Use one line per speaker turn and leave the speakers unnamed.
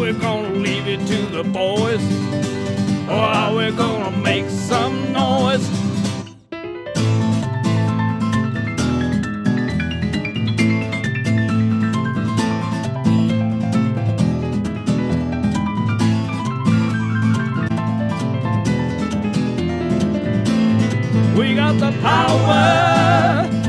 we gonna leave it to the boys? Or are we gonna make some noise? We got the power